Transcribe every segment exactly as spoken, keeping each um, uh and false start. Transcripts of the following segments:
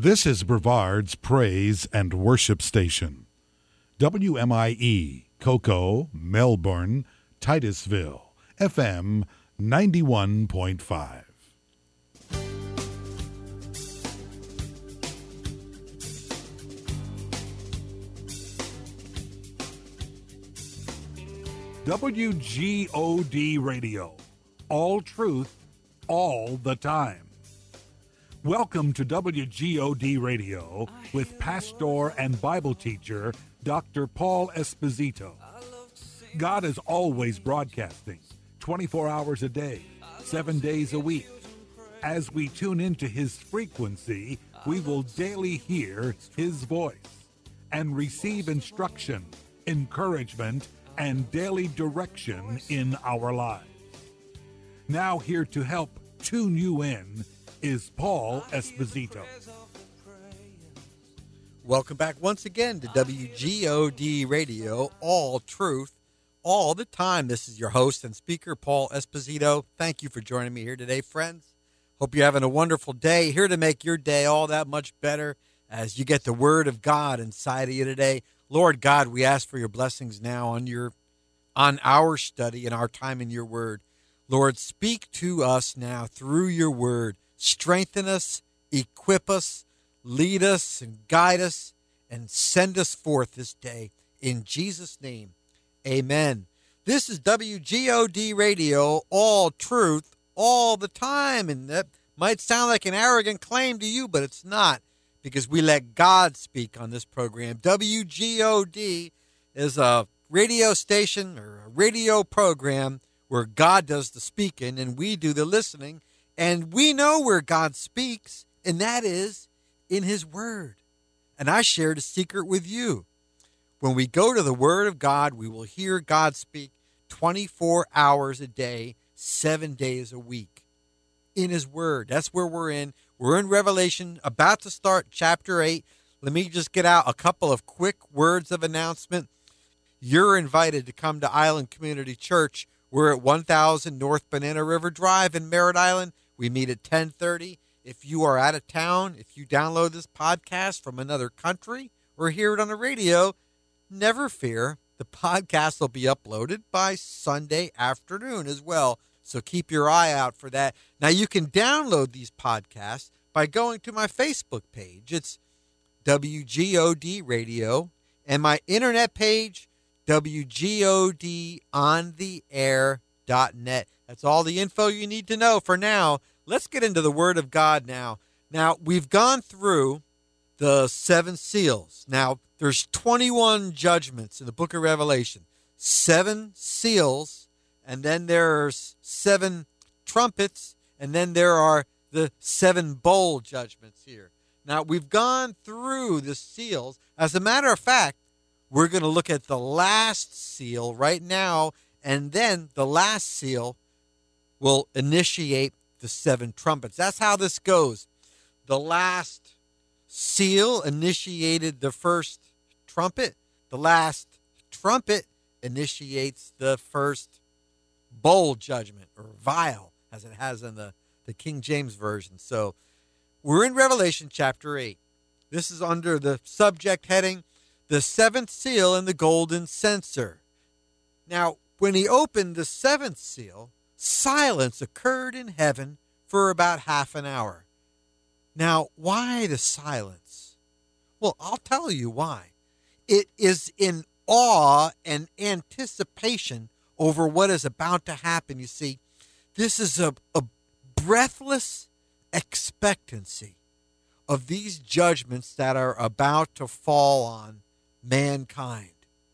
This is Brevard's Praise and Worship Station. W M I E, Cocoa, Melbourne, Titusville, F M ninety-one point five. W G O D Radio. All truth, all the time. Welcome to W G O D Radio with pastor and Bible teacher Doctor Paul Esposito. God is always broadcasting, twenty-four hours a day, seven days a week. As we tune into his frequency, we will daily hear his voice and receive instruction, encouragement, and daily direction in our lives. Now here to help tune you in is Paul Esposito. Welcome back once again to W G O D Radio, all truth, all the time. This is your host and speaker, Paul Esposito. Thank you for joining me here today, friends. Hope you're having a wonderful day. Here to make your day all that much better as you get the Word of God inside of you today. Lord God, we ask for your blessings now on your, on our study and our time in your Word. Lord, speak to us now through your Word. Strengthen us, equip us, lead us, and guide us, and send us forth this day. In Jesus' name, amen. This is W G O D Radio, all truth, all the time. And that might sound like an arrogant claim to you, but it's not, because we let God speak on this program. W G O D is a radio station or a radio program where God does the speaking and we do the listening. And we know where God speaks, and that is in his Word. And I shared a secret with you. When we go to the Word of God, we will hear God speak twenty-four hours a day, seven days a week in his Word. That's where we're in. We're in Revelation, about to start chapter eight. Let me just get out a couple of quick words of announcement. You're invited to come to Island Community Church. We're at one thousand North Banana River Drive in Merritt Island. We meet at ten thirty. If you are out of town, if you download this podcast from another country or hear it on the radio, never fear. The podcast will be uploaded by Sunday afternoon as well. So keep your eye out for that. Now, you can download these podcasts by going to my Facebook page. It's W G O D Radio. And my internet page, W G O D on the air dot net. That's all the info you need to know for now. Let's get into the Word of God now. Now, we've gone through the seven seals. Now, there's twenty-one judgments in the book of Revelation. Seven seals, and then there's seven trumpets, and then there are the seven bowl judgments here. Now, we've gone through the seals. As a matter of fact, we're going to look at the last seal right now, and then the last seal will initiate the seven trumpets. That's how this goes. The last seal initiated the first trumpet. The last trumpet initiates the first bowl judgment, or vial, as it has in the, the King James Version. So we're in Revelation chapter eight. This is under the subject heading, the seventh seal and the golden censer. Now, when he opened the seventh seal, silence occurred in heaven for about half an hour. Now, why the silence? Well, I'll tell you why. It is in awe and anticipation over what is about to happen. You see, this is a, a breathless expectancy of these judgments that are about to fall on mankind.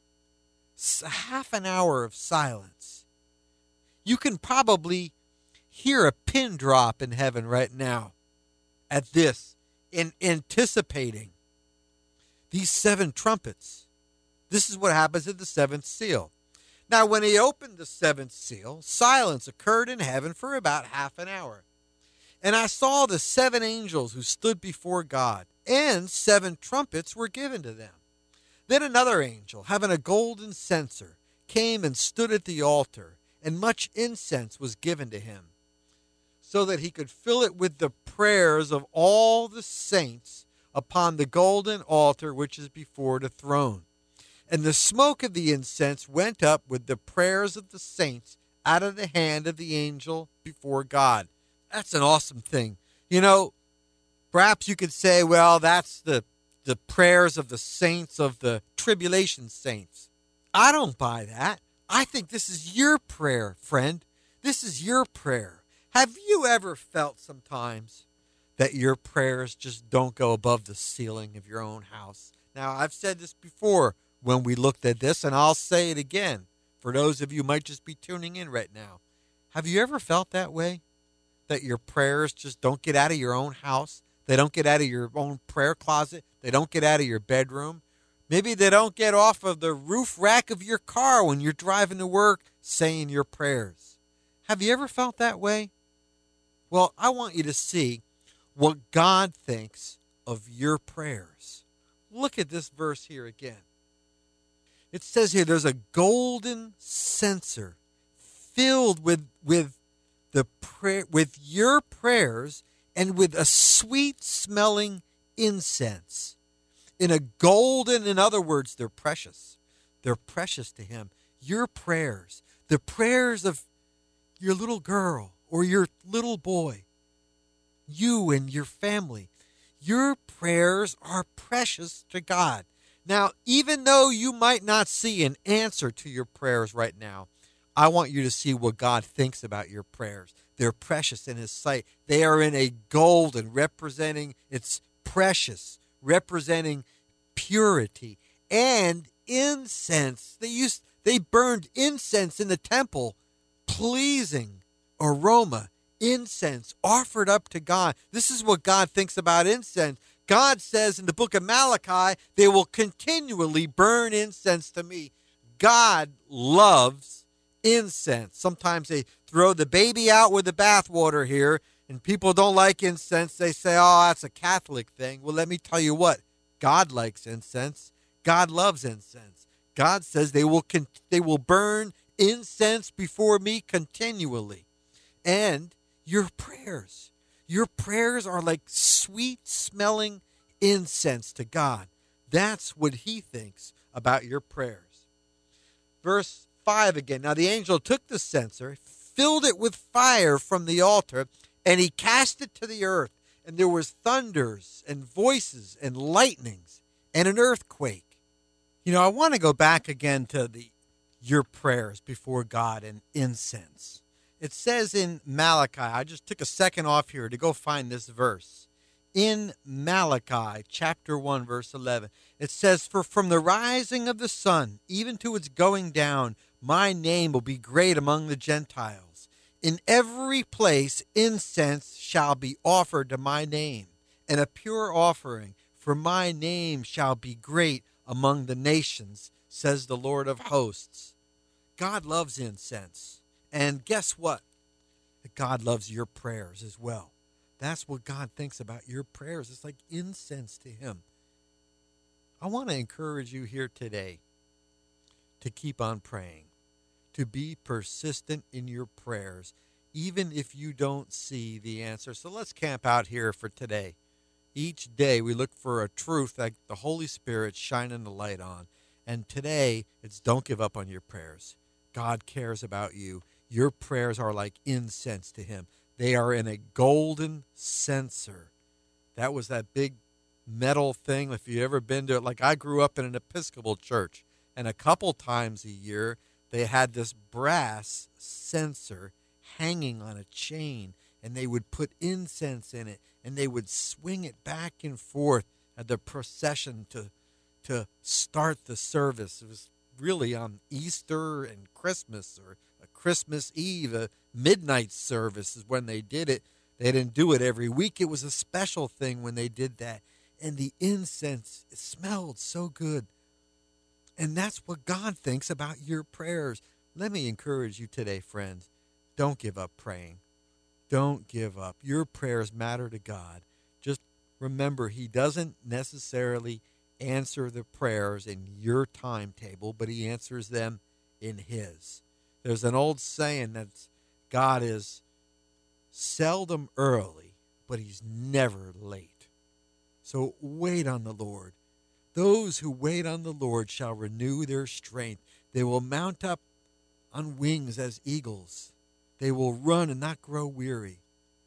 Half an hour of silence. You can probably hear a pin drop in heaven right now at this, in anticipating these seven trumpets. This is what happens at the seventh seal. Now, when he opened the seventh seal, silence occurred in heaven for about half an hour. And I saw the seven angels who stood before God, and seven trumpets were given to them. Then another angel, having a golden censer, came and stood at the altar, and much incense was given to him, so that he could fill it with the prayers of all the saints upon the golden altar which is before the throne. And the smoke of the incense went up with the prayers of the saints out of the hand of the angel before God. That's an awesome thing. You know, perhaps you could say, well, that's the, the prayers of the saints, of the tribulation saints. I don't buy that. I think this is your prayer, friend. This is your prayer. Have you ever felt sometimes that your prayers just don't go above the ceiling of your own house? Now, I've said this before when we looked at this, and I'll say it again for those of you who might just be tuning in right now. Have you ever felt that way? That your prayers just don't get out of your own house? They don't get out of your own prayer closet? They don't get out of your bedroom? Maybe they don't get off of the roof rack of your car when you're driving to work saying your prayers. Have you ever felt that way? Well, I want you to see what God thinks of your prayers. Look at this verse here again. It says here there's a golden censer filled with, with, the prayer, with your prayers and with a sweet-smelling incense. In a golden, in other words, they're precious. They're precious to him. Your prayers, the prayers of your little girl or your little boy, you and your family, your prayers are precious to God. Now, even though you might not see an answer to your prayers right now, I want you to see what God thinks about your prayers. They're precious in his sight. They are in a golden, representing, it's precious, representing purity and incense. They used, they burned incense in the temple, pleasing aroma, incense offered up to God. This is what God thinks about incense. God says in the book of Malachi, they will continually burn incense to me. God loves incense. Sometimes they throw the baby out with the bathwater here, and people don't like incense. They say, oh, that's a Catholic thing. Well, let me tell you what. God likes incense. God loves incense. God says they will con- they will burn incense before me continually. And your prayers, your prayers are like sweet-smelling incense to God. That's what he thinks about your prayers. Verse five again. Now the angel took the censer, filled it with fire from the altar, and he cast it to the earth. And there was thunders and voices and lightnings and an earthquake. You know, I want to go back again to the your prayers before God and incense. It says in Malachi, I just took a second off here to go find this verse. In Malachi chapter one, verse eleven, it says, for from the rising of the sun, even to its going down, my name will be great among the Gentiles. In every place incense shall be offered to my name, and a pure offering, for my name shall be great among the nations, says the Lord of hosts. God loves incense. And guess what? God loves your prayers as well. That's what God thinks about your prayers. It's like incense to him. I want to encourage you here today to keep on praying, to be persistent in your prayers, even if you don't see the answer. So let's camp out here for today. Each day we look for a truth that the Holy Spirit's shining the light on. And today it's don't give up on your prayers. God cares about you. Your prayers are like incense to him. They are in a golden censer. That was that big metal thing. If you've ever been to it, like I grew up in an Episcopal church, and a couple times a year they had this brass censer hanging on a chain, and they would put incense in it, and they would swing it back and forth at the procession to to start the service. It was really on Easter and Christmas, or a Christmas Eve, a midnight service is when they did it. They didn't do it every week. It was a special thing when they did that. And the incense, it smelled so good. And that's what God thinks about your prayers. Let me encourage you today, friends. Don't give up praying. Don't give up. Your prayers matter to God. Just remember, he doesn't necessarily answer the prayers in your timetable, but he answers them in his. There's an old saying that God is seldom early, but he's never late. So wait on the Lord. Those who wait on the Lord shall renew their strength. They will mount up on wings as eagles. They will run and not grow weary.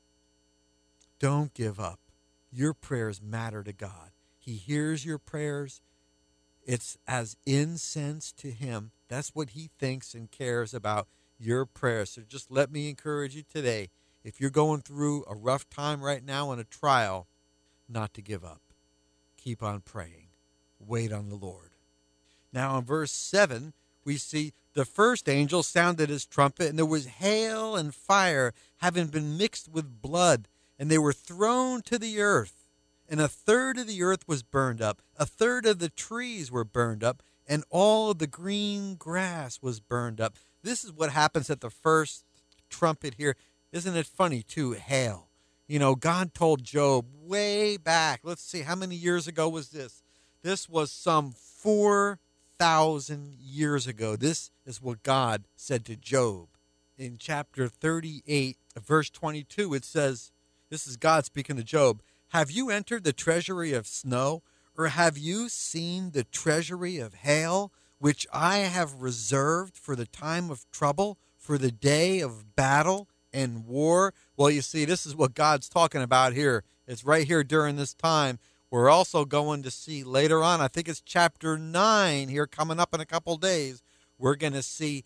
Don't give up. Your prayers matter to God. He hears your prayers. It's as incense to him. That's what he thinks and cares about, your prayers. So just let me encourage you today, if you're going through a rough time right now in a trial, not to give up. Keep on praying. Wait on the Lord. Now in verse seven, we see the first angel sounded his trumpet, and there was hail and fire having been mixed with blood, and they were thrown to the earth. And a third of the earth was burned up, a third of the trees were burned up, and all of the green grass was burned up. This is what happens at the first trumpet here. Isn't it funny, too? Hail. You know, God told Job way back, let's see, how many years ago was this? This was some four thousand years ago. This is what God said to Job. In chapter thirty-eight, verse twenty-two, it says, this is God speaking to Job, have you entered the treasury of snow, or have you seen the treasury of hail, which I have reserved for the time of trouble, for the day of battle and war? Well, you see, this is what God's talking about here. It's right here during this time. We're also going to see later on, I think it's chapter nine here coming up in a couple days, we're going to see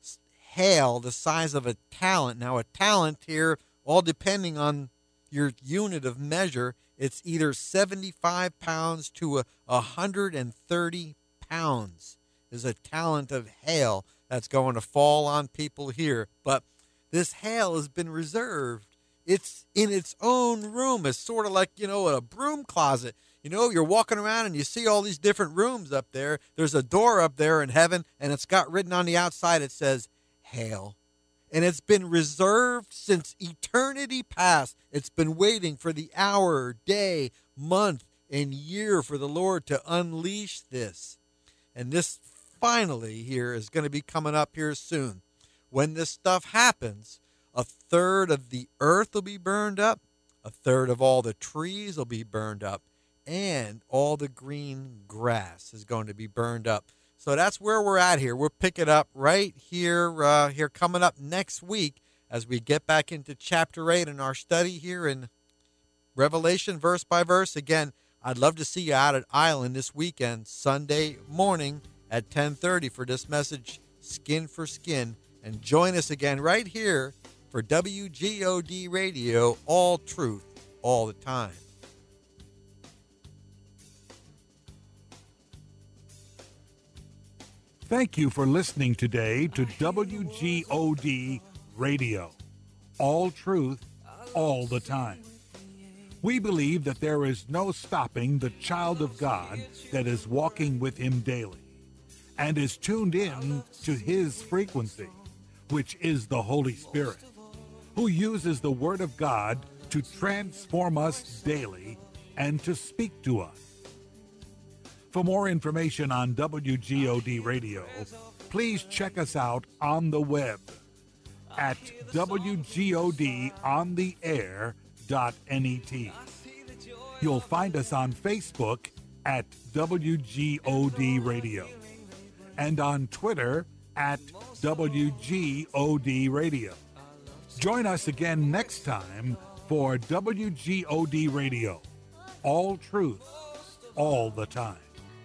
hail the size of a talent. Now, a talent here, all depending on your unit of measure, it's either seventy-five pounds to a one hundred thirty pounds is a talent of hail that's going to fall on people here. But this hail has been reserved. It's in its own room. It's sort of like, you know, a broom closet. You know, you're walking around and you see all these different rooms up there. There's a door up there in heaven, and it's got written on the outside, it says, hail. And it's been reserved since eternity past. It's been waiting for the hour, day, month, and year for the Lord to unleash this. And this finally here is going to be coming up here soon. When this stuff happens, a third of the earth will be burned up, a third of all the trees will be burned up, and all the green grass is going to be burned up. So that's where we're at here. We'll pick it up right here, uh, here coming up next week as we get back into chapter eight in our study here in Revelation, verse by verse. Again, I'd love to see you out at Island this weekend, Sunday morning at ten thirty for this message, Skin for Skin. And join us again right here for W G O D Radio, all truth, all the time. Thank you for listening today to W G O D Radio, all truth, all the time. We believe that there is no stopping the child of God that is walking with him daily and is tuned in to his frequency, which is the Holy Spirit, who uses the Word of God to transform us daily and to speak to us. For more information on W G O D Radio, please check us out on the web at w g o d on the air dot net. You'll find us on Facebook at W G O D Radio and on Twitter at W G O D Radio. Join us again next time for W G O D Radio, all truth, all the time.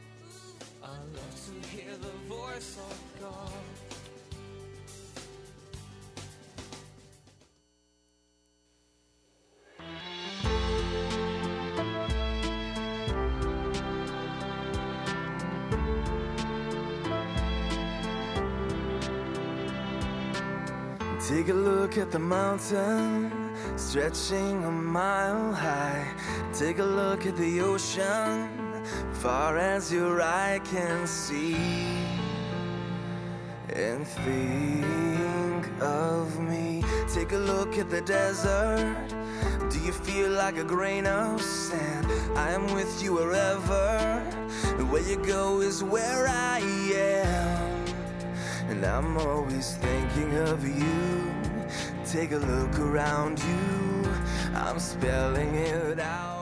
Take a look at the mountain, stretching a mile high. Take a look at the ocean, far as your eye can see. And think of me. Take a look at the desert. Do you feel like a grain of sand? I am with you wherever. Where you go is where I am. And I'm always thinking of you. Take a look around you. I'm spelling it out.